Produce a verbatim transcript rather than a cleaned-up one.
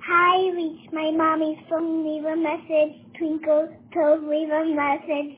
Hi, reach my mommy's phone, leave a message. Twinkle, toes, leave a message.